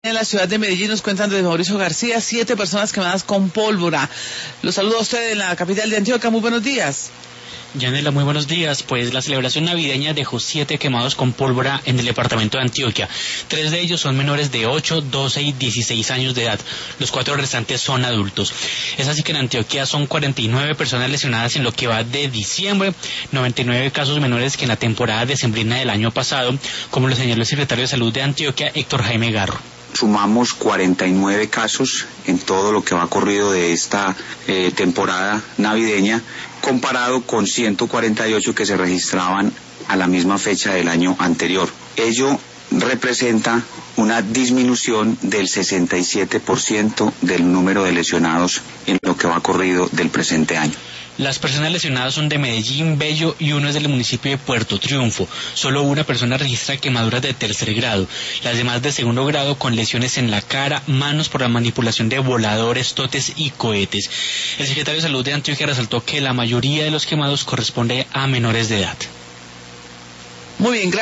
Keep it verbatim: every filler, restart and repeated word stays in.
En la ciudad de Medellín nos cuentan desde Mauricio García, siete personas quemadas con pólvora. Los saludo a usted en la capital de Antioquia. Muy buenos días. Yanela, muy buenos días. Pues la celebración navideña dejó siete quemados con pólvora en el departamento de Antioquia. Tres de ellos son menores de ocho, doce y dieciséis años de edad. Los cuatro restantes son adultos. Es así que en Antioquia son cuarenta y nueve personas lesionadas en lo que va de diciembre, noventa y nueve casos menores que en la temporada decembrina del año pasado, como lo señaló el secretario de Salud de Antioquia, Héctor Jaime Garro. Sumamos cuarenta y nueve casos en todo lo que va corrido de esta eh, temporada navideña, comparado con ciento cuarenta y ocho que se registraban a la misma fecha del año anterior. Ello representa una disminución del sesenta y siete por ciento del número de lesionados en lo que va corrido del presente año. Las personas lesionadas son de Medellín, Bello y uno es del municipio de Puerto Triunfo. Solo una persona registra quemaduras de tercer grado. Las demás de segundo grado con lesiones en la cara, manos por la manipulación de voladores, totes y cohetes. El secretario de Salud de Antioquia resaltó que la mayoría de los quemados corresponde a menores de edad. Muy bien, gracias.